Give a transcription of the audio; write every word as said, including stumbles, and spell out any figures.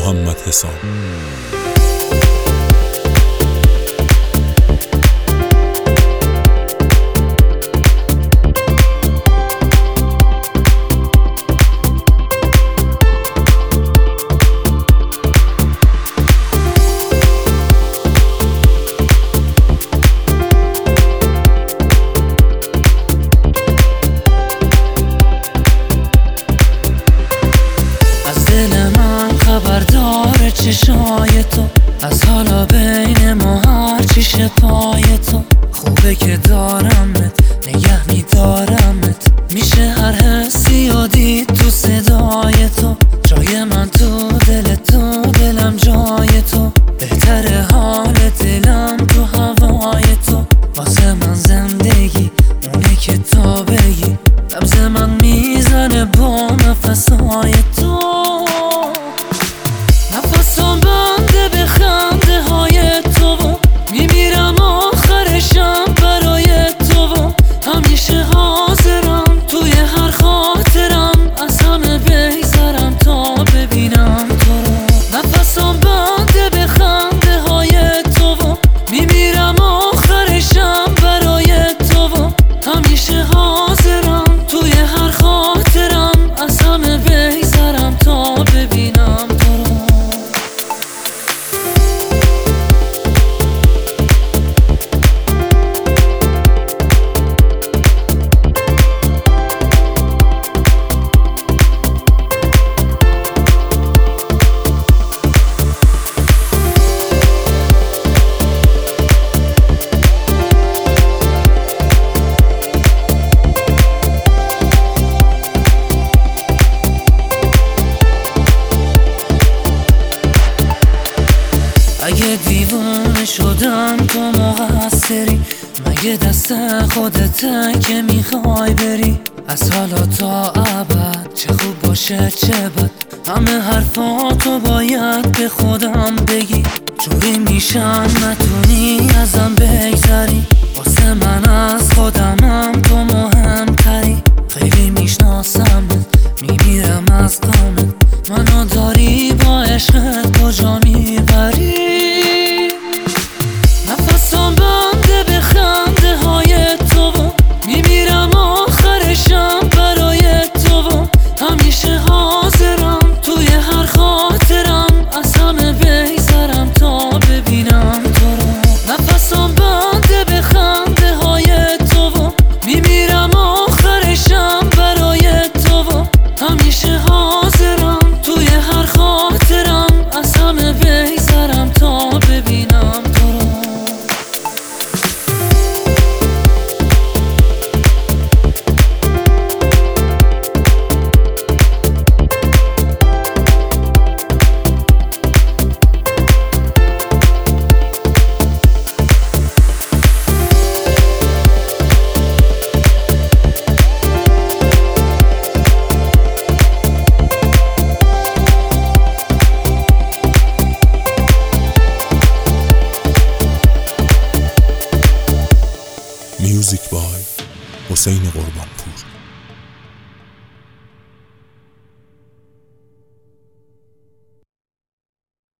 محمد حسام. خبردار چشای تو از حالا بین ما هرچی شه پای تو. خوبه که دارمت نگه میدارمت، میشه هر حسی و دید تو صدای تو. جای من تو دل تو، دلم جای تو. بهتره حال دلم تو هوای تو. واسه من زندگی اونه که تا بگی، نبض من میزنه با نفسهای تو. نفسم بنده به خنده های تو و میمیرم آخرشم برای تو و همیشه حاضرم توی هر خاطرم از همه بگذرم تا ببینم تو رو. نفسم بنده به خنده های تو و میمیرم آخرشم برای تو و همیشه حاضرم توی هر خاطرم از همه بگذرم تا ببینم تو رو. اگه دیوانه شدم تو مقصری، مگه دست خودته که میخوای بری؟ از حالا تا ابد چه خوب باشه چه بد، همه حرفاتو باید به خودم بگی. جوری میشم نتونی ازم بگذری، واسه من از خودمم تو مهمتری. خیلی میشناسمت میمیرم از کامت، منو داری با عشقت کجا میبری؟ نفسم بنده به خنده های تو و میمیرم آخرشم برای تو و همیشه حاضرم توی هر خاطرم از همه بگذرم تا ببینم تو رو. نفسم بنده به خنده های تو و میمیرم آخرشم برای تو و همیشه حاضرم توی هر خاطرم از همه بگذرم تا ببینم تو رو. میوزیک بای حسین قربان.